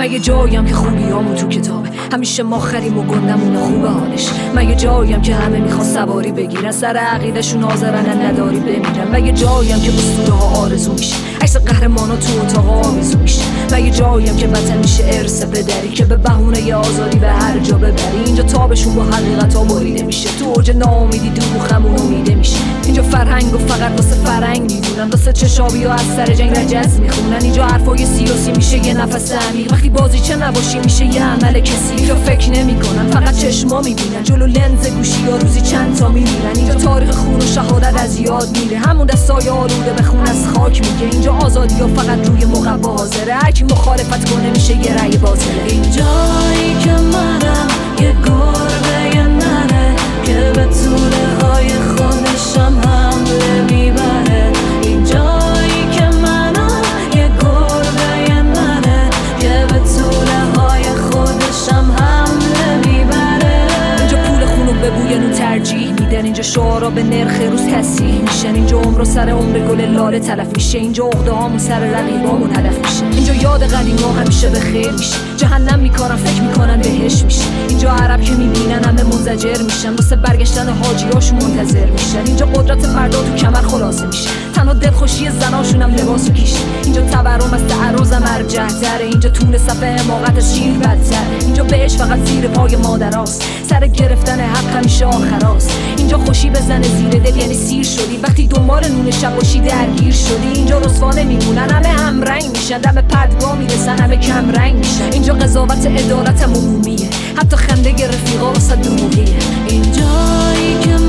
مگه جاییم که خوبیامون تو کتابه همیشه ما خریم و گندمون خوبه حالش؟ مگه جاییم که همه میخوان سواری بگیرن سر عقیدشون حاضرن نداری بمیرن؟ مگه جاییم که اسطوره ها آرزو میشه عکس قهرمانا تو اتاق آویزو میشه؟ مگه جاییم که وطن میشه ارث پدری که به بهونه آزادی به هر جا ببری؟ اینجا تابشون با حقیقت ها بریده میشه تو اوج ناامیدی دوخمون امیده میشه. اینجا فرهنگ و فقط واسه فرهنگ میدونن واسه چشابی و از سر جنگ رجز میخونن. اینجا حرفای سیاسی میشه یه نفس عمیق وقتی بازی چه نباشی میشه یه عمل کسی. اینجا فکر نمیکنن فقط چشما میبینن جلو لنز گوشی یا روزی چند تا میمیرن. اینجا تاریخ خون و شهادت از یاد میره همون دستای آلوده به خون از خاک میگه. اینجا آزادی ها فقط روی مقبا حاضره هر کی مخالفت کنه میشه یه رأی باطله. اینجایی که منم یه گربه یه نره که به توله های خودشم حمله میبره. اینجایی که منم یه گربه یه نره که به توله های خودشم حمله میبره. اینجا پول خونو به بوی نون ترجیح میدن اینجا شعارا به نرخ روز تصحیح میشن. اینجا عمر سر عمر گل لاله تلف میشه. اینجا عقده هامون سر رقیبامون هدف میشه. اینجا یاد قدیما همیشه به خیر میشه. جهنم میکارن فکر میکنن بهش میشه. اینجا عرب که میبینن همه منزجر میشن واسه برگشتن حاجیاشون منتظر میشن. اینجا قدرت فردا تو کمر خلاصه میشه تنها دلخوشی زناشون هم لباسو کیشه. اینجا تورم از تعرضم ارجح تره. اینجا تون صفحه حماقت از شیر بدتر. اینجا بهش فقط زیر پای مادراست سر گرفتن حق همیشه آخراست. اینجا خوشی بزنه زیر دل یعنی سیر شدی وقتی دنبال نون شب باشی درگیر شدی. اینجا رسوا نمیمونن همه همرنگ میشن دم پدگاه میرسن همه کم رنگ میشن. اینجا قضاوت عدالت عمومیه حتی خنده رفیقا واسه دروغیه. اینجایی که